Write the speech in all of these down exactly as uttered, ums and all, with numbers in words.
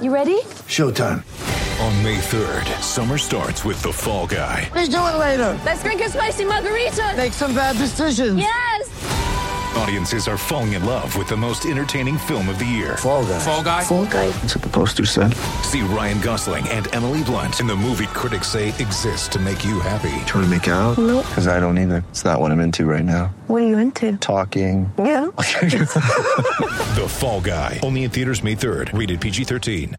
You ready? Showtime. On May third, summer starts with The Fall Guy. Let's do it later. Let's drink a spicy margarita. Make some bad decisions. Yes! Audiences are falling in love with the most entertaining film of the year. Fall Guy. Fall Guy? Fall Guy. That's what the poster said. See Ryan Gosling and Emily Blunt in the movie critics say exists to make you happy. Trying to make it out? Nope. Because I don't either. It's not what I'm into right now. What are you into? Talking. Yeah. The Fall Guy. Only in theaters May third. Rated P G thirteen.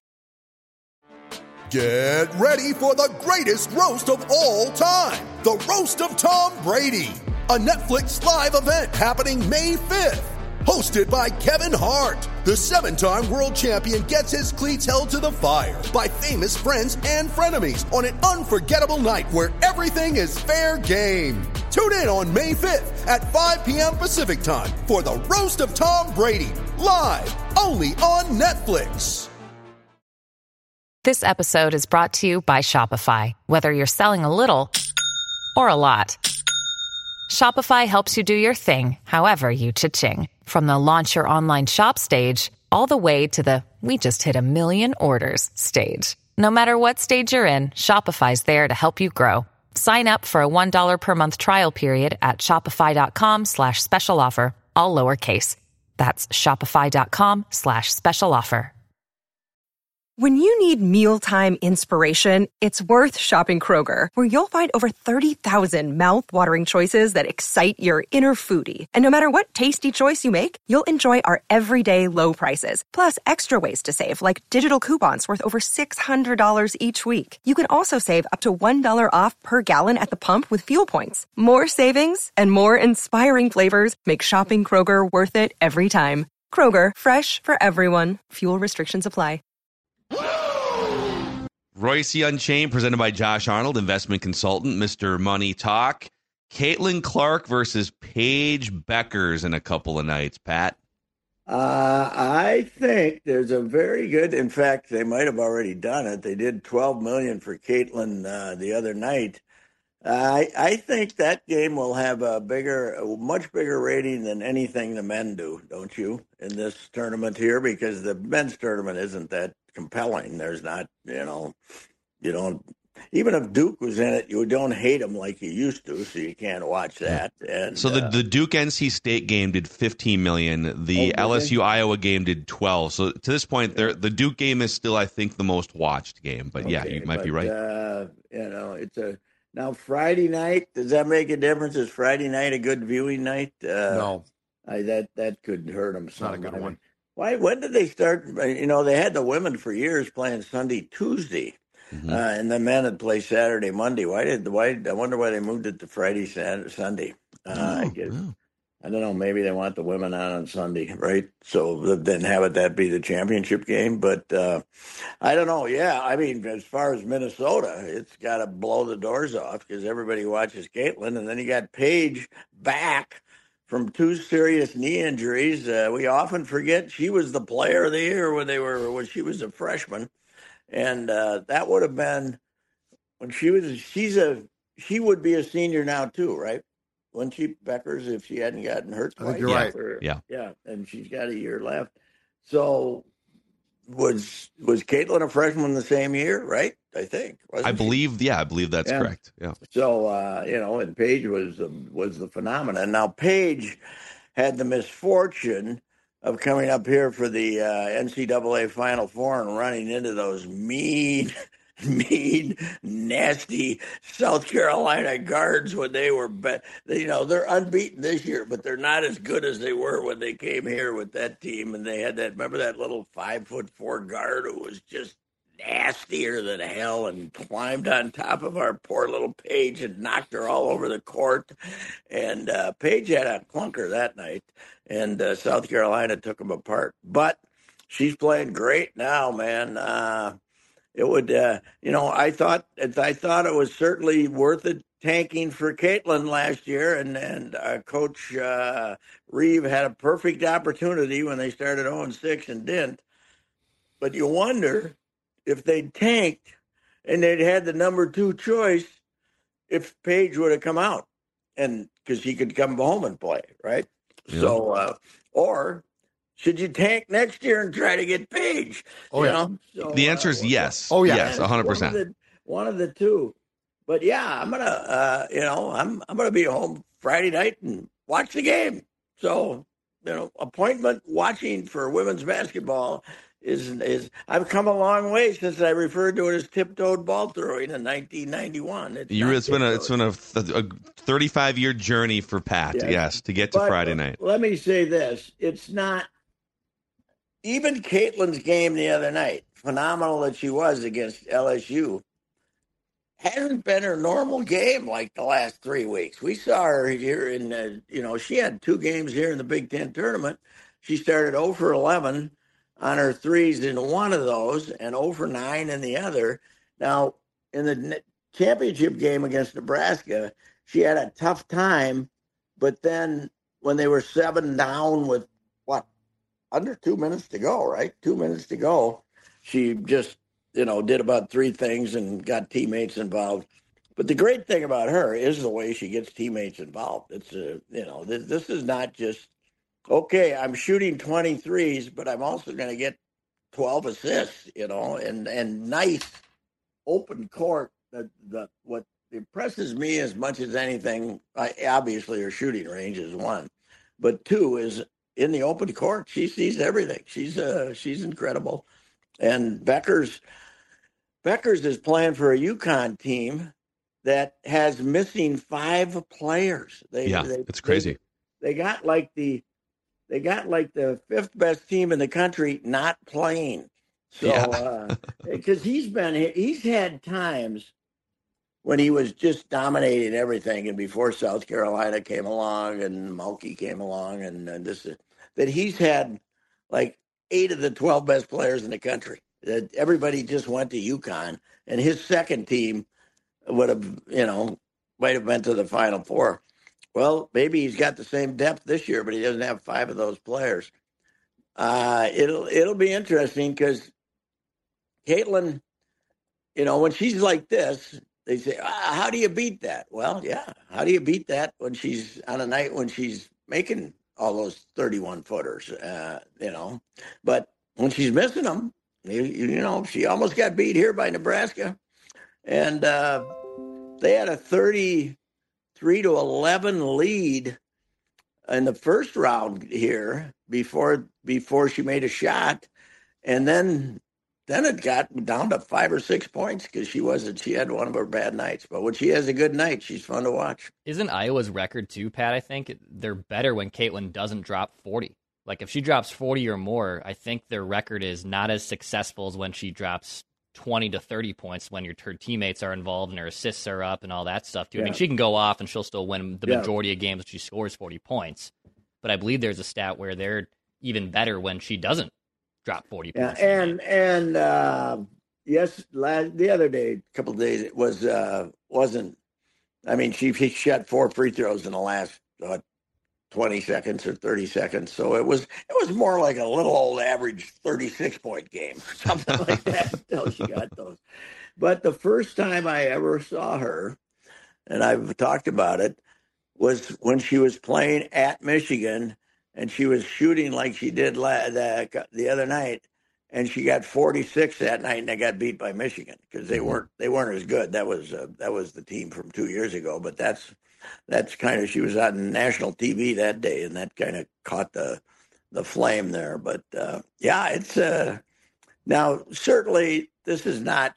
Get ready for the greatest roast of all time. The Roast of Tom Brady. A Netflix live event happening May fifth. Hosted by Kevin Hart. The seven-time world champion gets his cleats held to the fire by famous friends and frenemies on an unforgettable night where everything is fair game. Tune in on May fifth at five p.m. Pacific time for the Roast of Tom Brady. Live only on Netflix. This episode is brought to you by Shopify. Whether you're selling a little or a lot, Shopify helps you do your thing, however you cha-ching. From the launch your online shop stage, all the way to the we just hit a million orders stage. No matter what stage you're in, Shopify's there to help you grow. Sign up for a one dollar per month trial period at shopify.com slash special offer, all lowercase. That's shopify.com slash special offer. When you need mealtime inspiration, it's worth shopping Kroger, where you'll find over thirty thousand mouth-watering choices that excite your inner foodie. And no matter what tasty choice you make, you'll enjoy our everyday low prices, plus extra ways to save, like digital coupons worth over six hundred dollars each week. You can also save up to one dollar off per gallon at the pump with fuel points. More savings and more inspiring flavors make shopping Kroger worth it every time. Kroger, fresh for everyone. Fuel restrictions apply. Royce Unchained, presented by Josh Arnold, investment consultant, Mister Money Talk. Caitlin Clark versus Paige Beckers in a couple of nights, Pat. Uh, I think there's a very good, in fact, they might have already done it. They did twelve million dollars for Caitlin uh, the other night. I I think that game will have a bigger, a much bigger rating than anything the men do, don't you, in this tournament here? Because the men's tournament isn't that compelling. There's not, you know, you don't, even if Duke was in it, you don't hate him like you used to, so you can't watch that. And so the, uh, the Duke N C State game did fifteen million dollars. The oh, L S U Iowa game did twelve. So to this point, yeah. the Duke game is still, I think, the most watched game. But okay, yeah, you might but, be right. Uh, you know, it's a now Friday night. Does that make a difference? Is Friday night a good viewing night? Uh, no, I, that that could hurt them. It's not a good one. Why? When did they start? You know, they had the women for years playing Sunday, Tuesday, mm-hmm. uh, and the men had played Saturday, Monday. Why did? Why? I wonder why they moved it to Friday, Saturday, Sunday. Uh, oh, I, guess, yeah. I don't know. Maybe they want the women on on Sunday, right? So then have it that be the championship game. But uh, I don't know. Yeah, I mean, as far as Minnesota, it's got to blow the doors off because everybody watches Caitlin, and then you got Paige back from two serious knee injuries. Uh, we often forget she was the player of the year when they were when she was a freshman, and uh, that would have been when she was. She's a she would be a senior now too, right? Wouldn't she, Beckers, if she hadn't gotten hurt twice? I think you're right. Or, yeah, yeah, and she's got a year left. So was was Caitlin a freshman the same year? Right, I think. I she? believe. Yeah, I believe that's yeah. correct. Yeah. So uh, you know, and Paige was um, was the phenomenon. Now Paige had the misfortune of coming up here for the uh, N C double A Final Four and running into those mean, mean, nasty South Carolina guards when they were, be- you know, they're unbeaten this year, but they're not as good as they were when they came here with that team. And they had that, remember that little five foot four guard who was just nastier than hell and climbed on top of our poor little Paige and knocked her all over the court. And uh, Paige had a clunker that night, and uh, South Carolina took them apart. But she's playing great now, man. Uh, it would, uh, you know, I thought I thought it was certainly worth it tanking for Caitlin last year, and and uh, Coach uh, Reeve had a perfect opportunity when they started oh and six and didn't. But you wonder if they'd tanked and they'd had the number two choice, if Paige would have come out, and because he could come home and play, right? Yeah. So, uh, or should you tank next year and try to get Paige? Oh, you yeah. know? So, The answer is uh, yes. Oh, yeah. Yes, one hundred percent. One of, the, one of the two. But yeah, I'm gonna, uh, you know, I'm I'm gonna be home Friday night and watch the game. So, you know, appointment watching for women's basketball is is I've come a long way since I referred to it as tiptoed ball throwing in nineteen ninety-one. It's, You, it's been a it's been a, a thirty-five year journey for Pat. Yes. Yes, to get to But Friday night. Let me say this: it's not even Caitlin's game the other night. Phenomenal that she was against L S U. Hasn't been her normal game like the last three weeks. We saw her here in, uh, you know, she had two games here in the Big Ten tournament. She started zero for eleven on her threes in one of those and zero for nine in the other. Now, in the championship game against Nebraska, she had a tough time, but then when they were seven down with, what, under two minutes to go, right? Two minutes to go, she just, you know, did about three things and got teammates involved. But the great thing about her is the way she gets teammates involved. It's, a, you know, this, this is not just, okay, I'm shooting twenty-threes, but I'm also going to get twelve assists, you know, and, and nice open court. The, the, what impresses me as much as anything, I, obviously her shooting range is one, but two is in the open court. She sees everything. She's uh, she's incredible. And Beckers, Beckers is playing for a UConn team that has missing five players. They, yeah, they, it's crazy. They, they got like the they got like the fifth best team in the country not playing. So Yeah. because uh, he's been he's had times when he was just dominating everything, and before South Carolina came along and Mulkey came along, and, and this that he's had like eight of the twelve best players in the country. That everybody just went to UConn, and his second team would have, you know, might have been to the Final Four. Well, maybe he's got the same depth this year, but he doesn't have five of those players. Uh, it'll it'll be interesting because Caitlin, you know, when she's like this, they say, ah, how do you beat that? Well, yeah, how do you beat that when she's on a night when she's making all those thirty-one footers, uh, you know? But when she's missing them, you, you know, she almost got beat here by Nebraska. And uh, they had a thirty-three to eleven lead in the first round here before before she made a shot. And then then it got down to five or six points because she wasn't she had one of her bad nights. But when she has a good night, she's fun to watch. Isn't Iowa's record too, Pat? I think they're better when Caitlin doesn't drop forty. Like if she drops forty or more, I think their record is not as successful as when she drops twenty to thirty points when your her teammates are involved and her assists are up and all that stuff too. Yeah. I mean, she can go off and she'll still win the yeah. majority of games if she scores forty points. But I believe there's a stat where they're even better when she doesn't drop forty yeah, points. And and uh, yes, last, the other day, a couple of days, it was uh, wasn't. I mean, she, she shot four free throws in the last uh, twenty seconds or thirty seconds. So it was it was more like a little old average thirty-six point game, something like that, until she got those. But the first time I ever saw her, and I've talked about it, was when she was playing at Michigan, and she was shooting like she did la- the, the other night, and she got forty-six that night, and they got beat by Michigan because they weren't they weren't as good. That was uh, that was the team from two years ago, but that's. That's kind of, she was on national T V that day, and that kind of caught the the flame there. But uh, yeah, it's uh, now certainly this is not,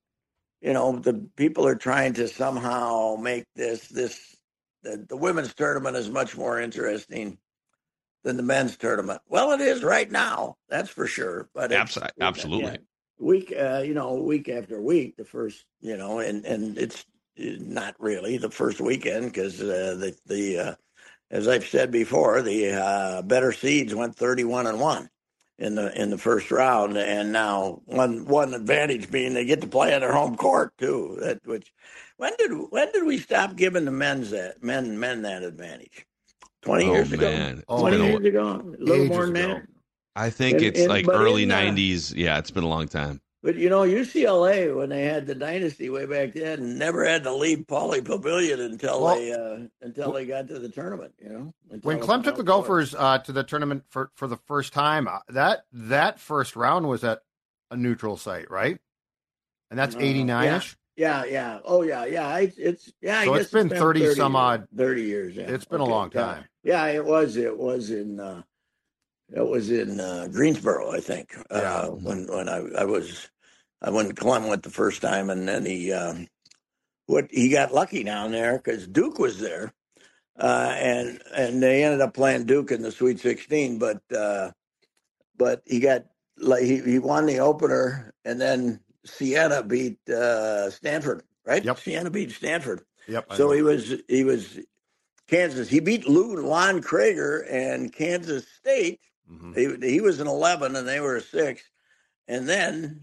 you know, the people are trying to somehow make this this the, the women's tournament is much more interesting than the men's tournament. Well, it is right now, that's for sure. But absolutely, absolutely. Yeah, week, uh, you know, week after week, the first, you know, and and it's. Not really the first weekend because uh, the the uh, as I've said before, the uh, better seeds went thirty-one and one in the in the first round, and now one one advantage being they get to play on their home court too. That which when did when did we stop giving the men's that men men that advantage? Twenty oh, years man. ago, twenty years ago, a little more than ago. that. I think and, it's and, like early nineties. Yeah, it's been a long time. But, you know, U C L A, when they had the dynasty way back then, never had to leave Pauley Pavilion until Well, they uh, until they got to the tournament, you know. When Clem took the Gophers uh, to the tournament for, for the first time, uh, that that first round was at a neutral site, right? And that's eighty-nine-ish? Yeah, yeah, yeah. Oh, yeah, yeah. It's, it's yeah, I so guess it's been thirty, thirty some odd. thirty years, yeah. It's been okay. a long time. Yeah. yeah, it was. It was in uh, it was in uh, Greensboro, I think, uh, yeah. when, when I, I was – when Clem went the first time, and then he um, what he got lucky down there because Duke was there, uh, and and they ended up playing Duke in the Sweet sixteen. But uh, but he got like he, he won the opener, and then Siena beat uh, Stanford, right? Yep. Siena beat Stanford. Yep. So he was he was Kansas. He beat Lou Lon Krager and Kansas State. Mm-hmm. He he was an eleven, and they were a six, and then.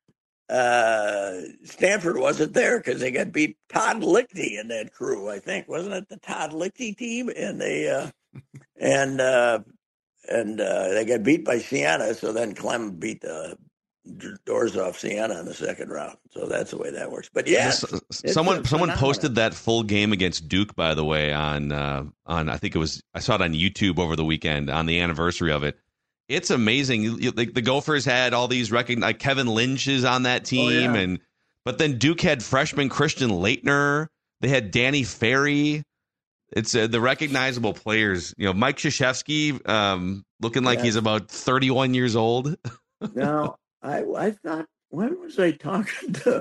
Uh, Stanford wasn't there because they got beat Todd Lichty in that crew, I think. Wasn't it the Todd Lichty team? And they uh, and uh, and uh, they got beat by Siena. So then Clem beat the doors off Siena in the second round. So that's the way that works. But yeah, it's, it's someone someone posted that full game against Duke, by the way, on uh, on I think it was I saw it on YouTube over the weekend on the anniversary of it. It's amazing. You, the, the Gophers had all these recognized. Like Kevin Lynch is on that team, oh, yeah. and but then Duke had freshman Christian Laettner. They had Danny Ferry. It's uh, the recognizable players. You know, Mike Krzyzewski, um, looking like yeah. he's about thirty-one years old. Now, I I thought when was I talking to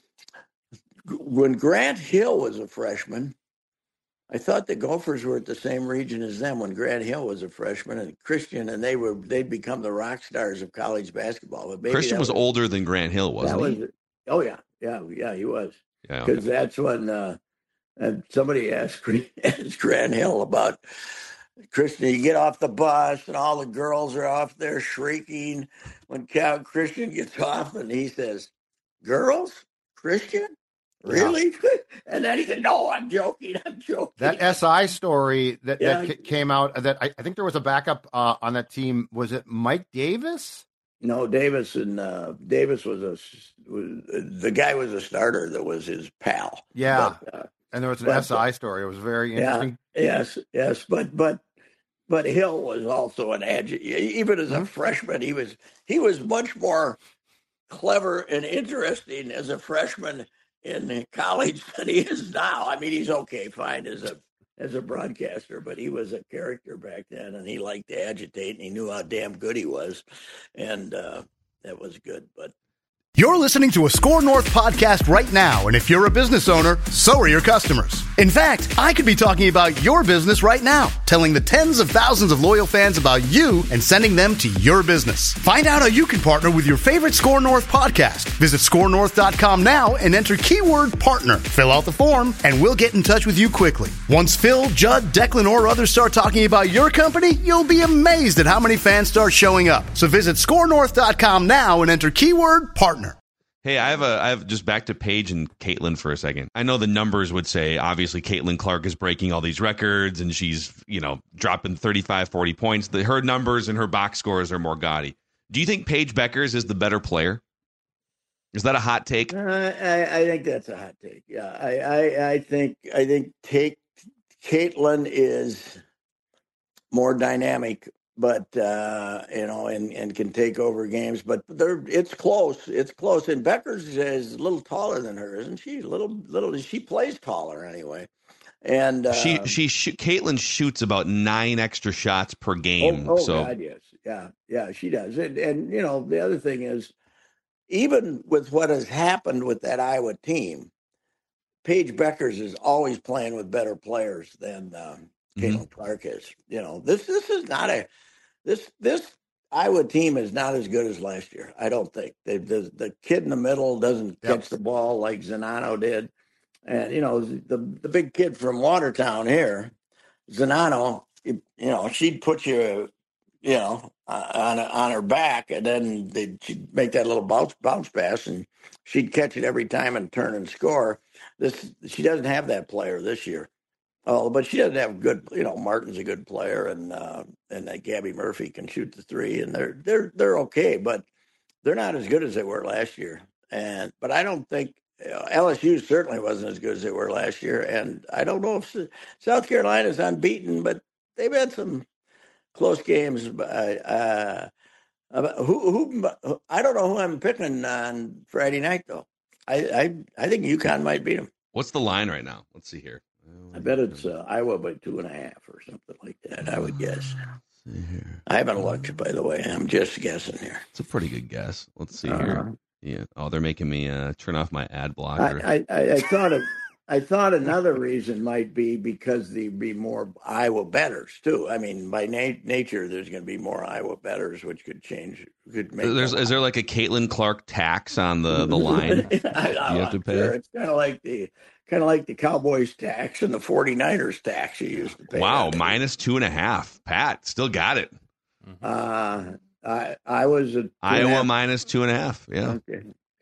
when Grant Hill was a freshman? I thought the Gophers were at the same region as them when Grant Hill was a freshman and Christian, and they were they'd become the rock stars of college basketball. But maybe Christian was, was older than Grant Hill, wasn't was, he? Oh yeah, yeah, yeah, he was. Yeah, because okay. that's when uh, and somebody asked, asked Grant Hill about Christian. You get off the bus, and all the girls are off there shrieking when Cal Christian gets off, and he says, "Girls, Christian." Really? Yeah. And then he said, no, I'm joking. I'm joking. That S I story that, yeah. that came out, that I, I think there was a backup uh, on that team. Was it Mike Davis? No, Davis and uh, Davis was a was, the guy was a starter that was his pal. Yeah. But, uh, and there was an but, S I story. It was very interesting. Yeah, yes, yes. But, but, but Hill was also an agile. Even as a mm-hmm. freshman, he was, he was much more clever and interesting as a freshman in college than he is now. I mean, he's okay, fine as a as a broadcaster, but he was a character back then, and he liked to agitate, and he knew how damn good he was, and uh, that was good. But you're listening to a Score North podcast right now, and if you're a business owner, so are your customers. In fact, I could be talking about your business right now, telling the tens of thousands of loyal fans about you and sending them to your business. Find out how you can partner with your favorite Score North podcast. Visit score north dot com now and enter keyword partner. Fill out the form, and we'll get in touch with you quickly. Once Phil, Judd, Declan, or others start talking about your company, you'll be amazed at how many fans start showing up. So visit score north dot com now and enter keyword partner. Hey, I have a I have just back to Paige and Caitlin for a second. I know the numbers would say obviously Caitlin Clark is breaking all these records and she's, you know, dropping thirty-five, forty points. The, her numbers and her box scores are more gaudy. Do you think Paige Beckers is the better player? Is that a hot take? Uh, I, I think that's a hot take. Yeah, I I, I think I think take Caitlin is more dynamic, but uh, you know, and, and can take over games. But they're it's close. It's close. And Beckers is a little taller than her, isn't she? A little, little. She plays taller anyway. And uh, she she sh- Caitlin shoots about nine extra shots per game. Oh, oh so. God, yes, yeah, yeah, she does. And and you know, the other thing is, even with what has happened with that Iowa team, Paige Beckers is always playing with better players than um, Caitlin mm-hmm. Clark is. You know, this this is not a This this Iowa team is not as good as last year. I don't think. They, the the kid in the middle doesn't yep. catch the ball like Zanano did, and you know the the big kid from Watertown here, Zanano. You, you know she'd put you, you know, uh, on on her back, and then they'd, she'd make that little bounce bounce pass, and she'd catch it every time and turn and score. This she doesn't have that player this year. Oh, but she doesn't have good. You know, Martin's a good player, and uh, and uh, Gabby Murphy can shoot the three, and they're they're they're okay. But they're not as good as they were last year. And but I don't think you know, L S U certainly wasn't as good as they were last year. And I don't know if South Carolina's unbeaten, but they've had some close games. Uh, uh, who, who I don't know who I'm picking on Friday night though. I I, I think UConn might beat them. What's the line right now? Let's see here. I bet it's uh, Iowa by two and a half or something like that. I would guess. I haven't looked, by the way. I'm just guessing here. It's a pretty good guess. Let's see uh, here. Yeah. Oh, they're making me uh, turn off my ad blocker. I, I, I thought of, I thought another reason might be because there'd be more Iowa bettors too. I mean, by na- nature, there's going to be more Iowa bettors, which could change. Could make. There's, is there like a Caitlin Clark tax on the the line? I, I, you have to pay. Sure. It's kind of like the kind of like the Cowboys tax and the forty-niners tax you used to pay. Wow, minus two and a half. Pat still got it. Uh, I I was a Iowa minus two and a half. Yeah, okay.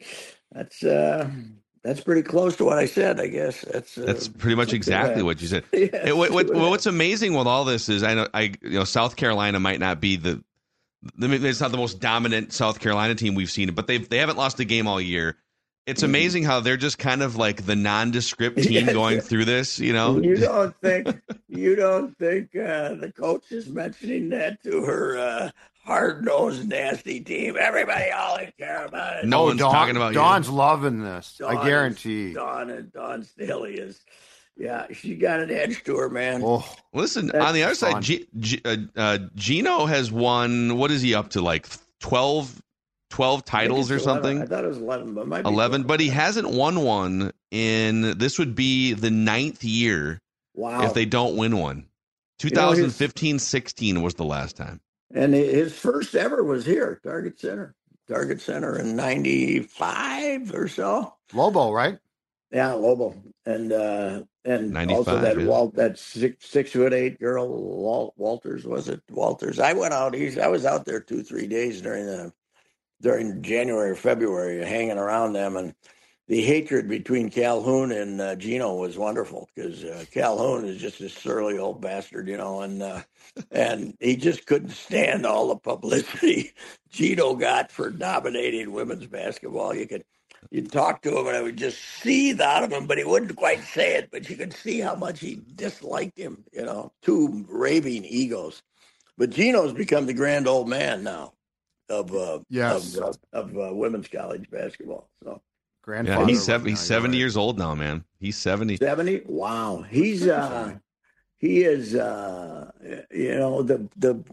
That's uh, that's pretty close to what I said. I guess that's uh, that's pretty much exactly what you said. Yes, it, what, what, what's amazing with all this is I know I you know South Carolina might not be the, the it's not the most dominant South Carolina team we've seen, but they they haven't lost a game all year. It's amazing how they're just kind of like the nondescript team yes. going through this, you know. You don't think you don't think uh, the coach is mentioning that to her uh, hard-nosed, nasty team? Everybody, all they care about it. No oh, one's Dawn, talking about Dawn's you. loving this. Dawn I guarantee. Is, Dawn and Dawn Staley is, yeah, she got an edge to her, man. Oh, listen, That's on the other fun. side, G, G, uh, uh, Gino has won. What is he up to? Like twelve. twelve titles or something. I thought it was eleven, but it might be eleven. But he hasn't won one in. This would be the ninth year. Wow! If they don't win one, twenty fifteen sixteen was the last time. And his first ever was here, Target Center. Target Center in ninety-five or so. Lobo, right? Yeah, Lobo, and uh, and also that yeah. Walt, that six six foot eight girl, Walt, Walters was it? Walters. I went out. He's. I was out there two three days during the. during January or February, hanging around them. And the hatred between Calhoun and uh, Gino was wonderful because uh, Calhoun is just a surly old bastard, you know, and uh, and he just couldn't stand all the publicity Gino got for dominating women's basketball. You could you'd talk to him and I would just seethe out of him, but he wouldn't quite say it, but you could see how much he disliked him, you know, two raving egos. But Gino's become the grand old man now. Of uh, yes. of, uh, of uh, women's college basketball. So, grandfather. Yeah, he's seventy. He's seventy years old now, man. He's seventy. Seventy. Wow. He's uh, he is uh, you know the the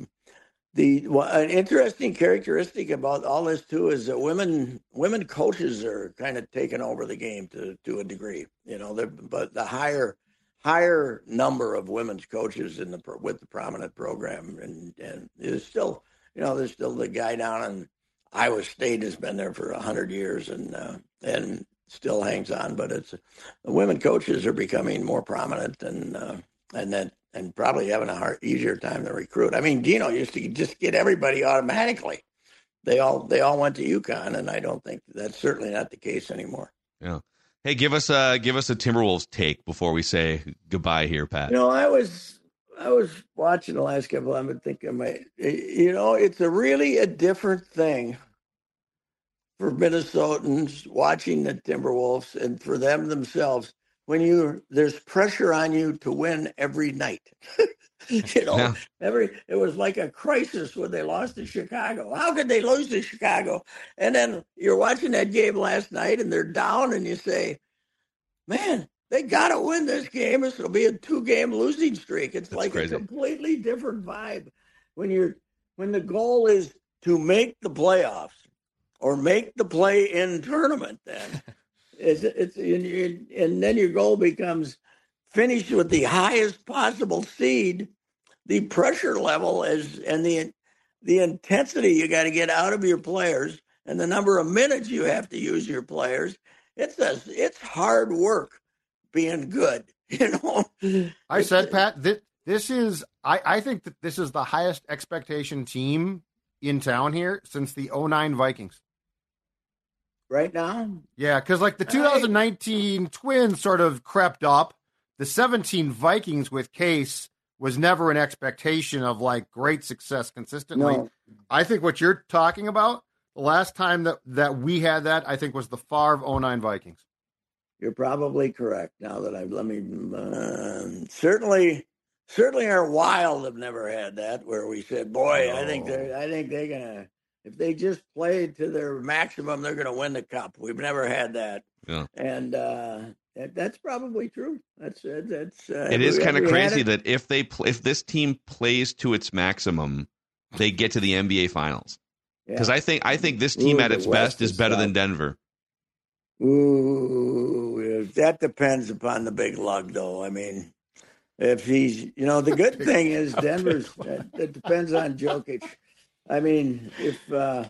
the well, an interesting characteristic about all this too is that women women coaches are kind of taking over the game to to a degree. You know, but the higher higher number of women's coaches in the with the prominent program and and is still. You know, there's still the guy down in Iowa State has been there for a hundred years and uh, and still hangs on. But it's the women coaches are becoming more prominent and uh, and then and probably having a hard, easier time to recruit. I mean, Gino used to just get everybody automatically. They all they all went to UConn, and I don't think that's certainly not the case anymore. Yeah. Hey, give us a give us a Timberwolves take before we say goodbye here, Pat. You know, I was. I was watching the last couple of them and thinking, you know, it's a really a different thing for Minnesotans watching the Timberwolves and for them themselves when you there's pressure on you to win every night. you know, yeah. every it was like a crisis when they lost to Chicago. How could they lose to Chicago? And then you're watching that game last night and they're down and you say, man, they got to win this game. It'll be a two-game losing streak. It's That's like crazy. A completely different vibe when you're when the goal is to make the playoffs or make the play-in tournament. Then it's, it's and, and then your goal becomes finish with the highest possible seed. The pressure level is and the the intensity you got to get out of your players and the number of minutes you have to use your players. It's a it's hard work. Being good, you know. I said, Pat, that this is, I, I think that this is the highest expectation team in town here since the oh nine Vikings. Right now? Yeah, because like the two thousand nineteen I... Twins sort of crept up. The seventeen Vikings with Case was never an expectation of like great success consistently. No. I think what you're talking about, The last time that, that we had that, I think, was the Favre oh nine Vikings. You're probably correct. Now that I've let me uh, certainly certainly our Wild have never had that where we said, boy, no. I think they're I think they're gonna if they just play to their maximum, they're gonna win the cup. We've never had that, yeah. and uh, that, that's probably true. That's that's. Uh, it is kind of crazy that if they pl- if this team plays to its maximum, they get to the N B A Finals. Because yeah. I think I think this team Ooh, at its best is better than Denver. Ooh, that depends upon the big lug, though. I mean, if he's, you know, the good thing is Denver's. It depends on Jokic. I mean, if uh,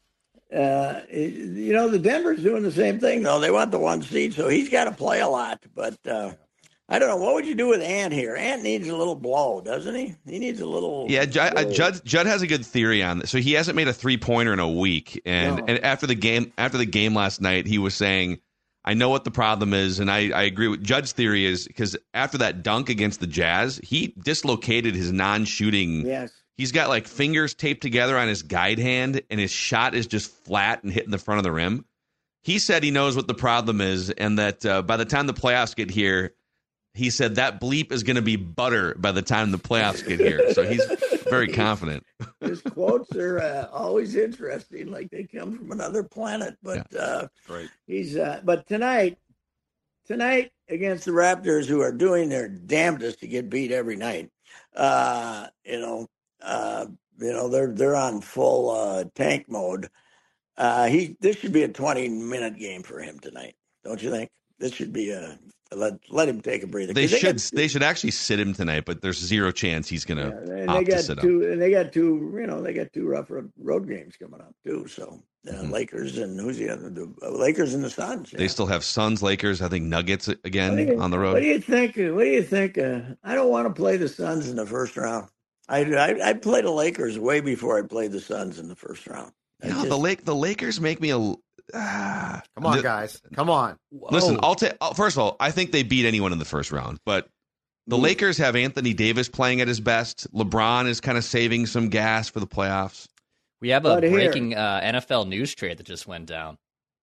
uh, you know, the Denver's doing the same thing, though. They want the one seed, so he's got to play a lot. But uh, I don't know. What would you do with Ant here? Ant needs a little blow, doesn't he? He needs a little. Yeah, Judd, Judd, Judd has a good theory on this. So he hasn't made a three pointer in a week, and, no. and after the game, after the game last night, he was saying, "I know what the problem is," and I, I agree with Judd's theory is because after that dunk against the Jazz, he dislocated his non-shooting. Yes. He's got like fingers taped together on his guide hand, and his shot is just flat and hitting the front of the rim. He said he knows what the problem is, and that uh, by the time the playoffs get here. He said that bleep is going to be butter by the time the playoffs get here. So he's very confident. His quotes are uh, always interesting, like they come from another planet. But yeah, uh, right. he's. Uh, but tonight, tonight against the Raptors, who are doing their damnedest to get beat every night, uh, you know, uh, you know they're they're on full uh, tank mode. Uh, he this should be a twenty minute game for him tonight, don't you think? This should be a. Let let him take a breather. They, they should got, they should actually sit him tonight, but there's zero chance he's going yeah, to opt they got to sit two, him. And they got two, you know, they got two rough road games coming up too. So uh, mm-hmm. Lakers and who's the other? The uh, Lakers and the Suns. Yeah. They still have Suns, Lakers. I think Nuggets again you, on the road. What do you think? What do you think? Uh, I don't want to play the Suns in the first round. I I I played the Lakers way before I played the Suns in the first round. Yeah, just, the Lake the Lakers make me a. Ah, Come on, the, guys. Come on. Listen, I'll take. First of all, I think they beat anyone in the first round, but the mm. Lakers have Anthony Davis playing at his best. LeBron is kind of saving some gas for the playoffs. We have a but breaking uh, N F L news trade that just went down.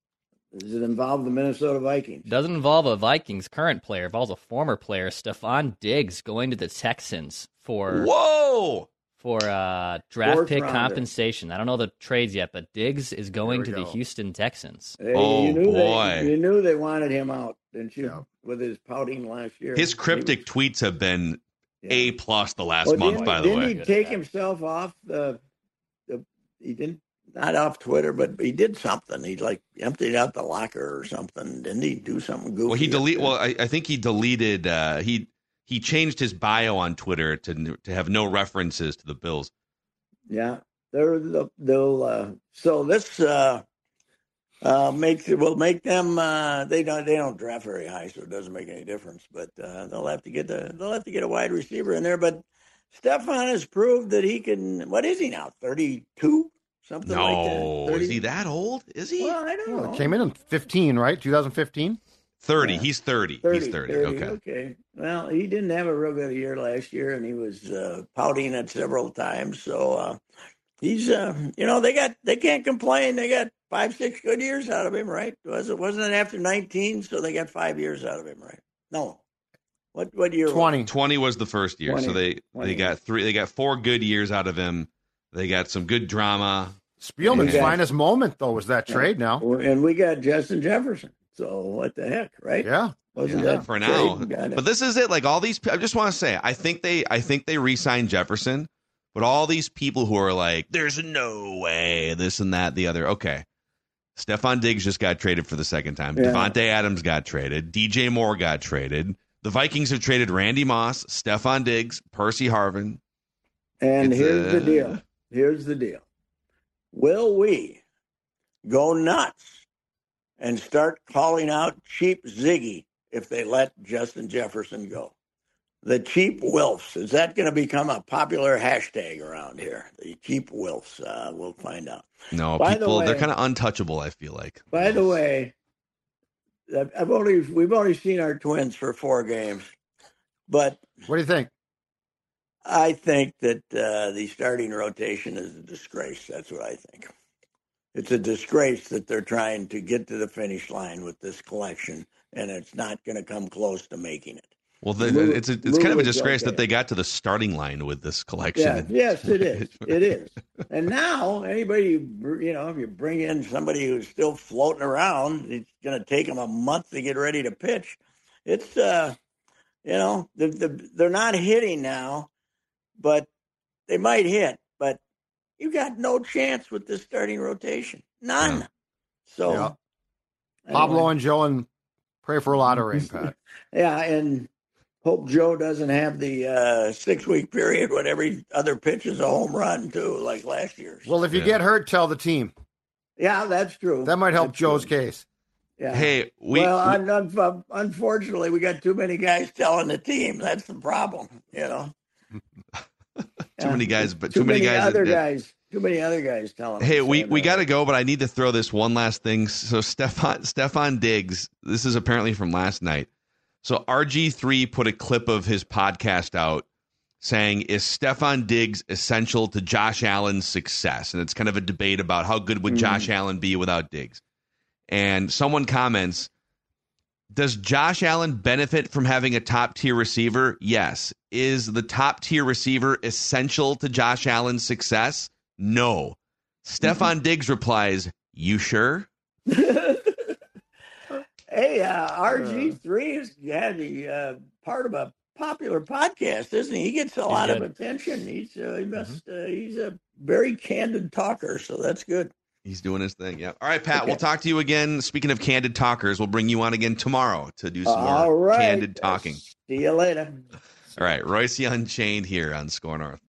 Does it involve the Minnesota Vikings? It doesn't involve a Vikings current player. It involves a former player, Stephon Diggs, going to the Texans for. Whoa. For uh, draft Fourth pick rounder. compensation. I don't know the trades yet, but Diggs is going to go. the Houston Texans. Hey, oh, you knew boy. They, you knew they wanted him out, didn't you, yeah. with his pouting last year? His cryptic was, tweets have been yeah. A-plus the last well, month, by the didn't way. Didn't he take himself off the, the – he didn't – not off Twitter, but he did something. He, like, emptied out the locker or something. Didn't he do something goofy? Well, he delete. Well, I, I think he deleted uh, – he he changed his bio on Twitter to to have no references to the Bills. Yeah, they're they'll. Uh, so this uh, uh, makes will make them. Uh, they don't they don't draft very high, so it doesn't make any difference. But uh, they'll have to get the they'll have to get a wide receiver in there. But Stephon has proved that he can. What is he now? thirty-two Something no, like that. thirty is he that old? Is he? Well, I don't well, know. Came in in fifteen, right? twenty fifteen Thirty. Yeah. He's thirty. thirty. He's thirty. thirty. Okay. Okay. Well, he didn't have a real good year last year, and he was uh, pouting it several times. So. Uh, He's, uh, you know, they got, they can't complain. They got five, six good years out of him, right? Was it, wasn't it after nineteen? So they got five years out of him, right? No. What, what year? twenty. Was twenty was the first year. twenty, so they, twenty. they got three, they got four good years out of him. They got some good drama. Spielman's got, finest moment, though, was that trade now. And we got Justin Jefferson. So what the heck, right? Yeah. Wasn't yeah, that for now? But it. This is it. Like all these, I just want to say, I think they, I think they re-signed Jefferson. But all these people who are like, there's no way, this and that, the other. Okay. Stephon Diggs just got traded for the second time. Yeah. Devontae Adams got traded. D J Moore got traded. The Vikings have traded Randy Moss, Stephon Diggs, Percy Harvin. And it's here's a... the deal. Here's the deal. Will we go nuts and start calling out cheap Ziggy if they let Justin Jefferson go? The cheap Wilfs. Is that going to become a popular hashtag around here? The cheap Wilfs. Uh, we'll find out. No, by people, the way, they're kind of untouchable, I feel like. By the way, I've only we've only seen our Twins for four games. But what do you think? I think that uh, the starting rotation is a disgrace. That's what I think. it's a disgrace that they're trying to get to the finish line with this collection, and it's not going to come close to making it. Well, the, Lou, it's a, it's Lou kind of a was disgrace okay. that they got to the starting line with this collection. Yeah, yes, it is. It is. And now, anybody, you know, if you bring in somebody who's still floating around, it's going to take them a month to get ready to pitch. It's, uh, you know, the, the, they're not hitting now, but they might hit. But you got no chance with this starting rotation. None. Yeah. So, yeah. anyway. Pablo and Joe, and pray for a lot of rain, Pat. Yeah, and hope Joe doesn't have the uh, six-week period when every other pitch is a home run, too, like last year. Well, if you Yeah. get hurt, tell the team. Yeah, that's true. That might help That's Joe's true. case. Yeah. Hey, we, well, we un- un- unfortunately, we got too many guys telling the team. That's the problem, you know. too Yeah. many guys, but too, too many, many guys. other that- guys. Too many other guys telling. Hey, us we, that, we uh, got to go, but I need to throw this one last thing. So Stefan Stefan Diggs, this is apparently from last night. So R G three put a clip of his podcast out saying, is Stefan Diggs essential to Josh Allen's success? And it's kind of a debate about how good would Josh Mm. Allen be without Diggs. And someone comments, does Josh Allen benefit from having a top-tier receiver? Yes. Is the top-tier receiver essential to Josh Allen's success? No. Stefan Diggs replies, you sure? Hey, uh, R G three is yeah, the uh, part of a popular podcast, isn't he? He gets a lot good. of attention. He's uh, he must uh, he's a very candid talker, so that's good. He's doing his thing, yeah. All right, Pat, Okay. we'll talk to you again. Speaking of candid talkers, we'll bring you on again tomorrow to do some All more right. candid talking. See you later. All right, Royce Unchained here on Score North.